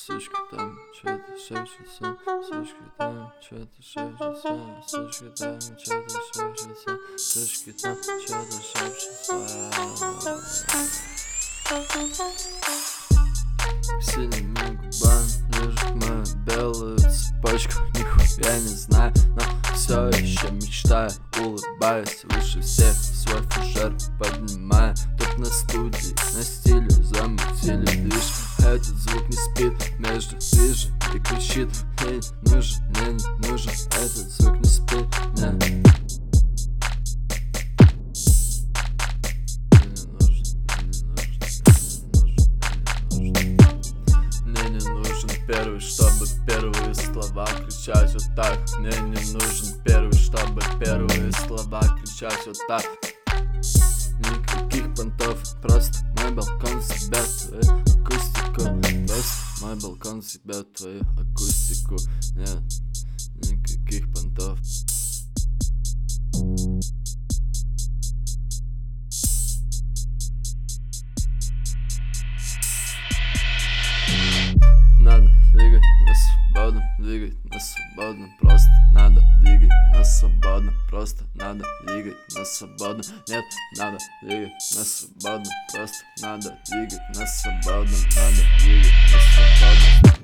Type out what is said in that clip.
Сучка там что-то шепчется, сучка там что-то шепчется, сучка там что-то шепчется, сучка там что-то шепчется. Синими губами лежит моя белая цепочка. Нихуя не знаю, но все еще мечтаю. Улыбаюсь выше всех, свой фужер поднимаю. Тут на студии, на стиле замутили движ. Этот звук не спит, между движем и кричит: мне не нужен, этот звук не спит, не. Мне не нужен первый, чтобы первые слова кричать вот так. Мне не нужен первый, чтобы первые слова кричать вот так. Никаких понтов, просто мой балкон себя твою акустику. Просто мой балкон себя твою акустику. Нет, никаких понтов. Надо двигать на свободу, двигать на свободу. Просто надо двигать на свободу. Просто надо двигать на свободу. Нет, надо двигать на свободу. Просто надо двигать на свободу. Надо двигать на свободу.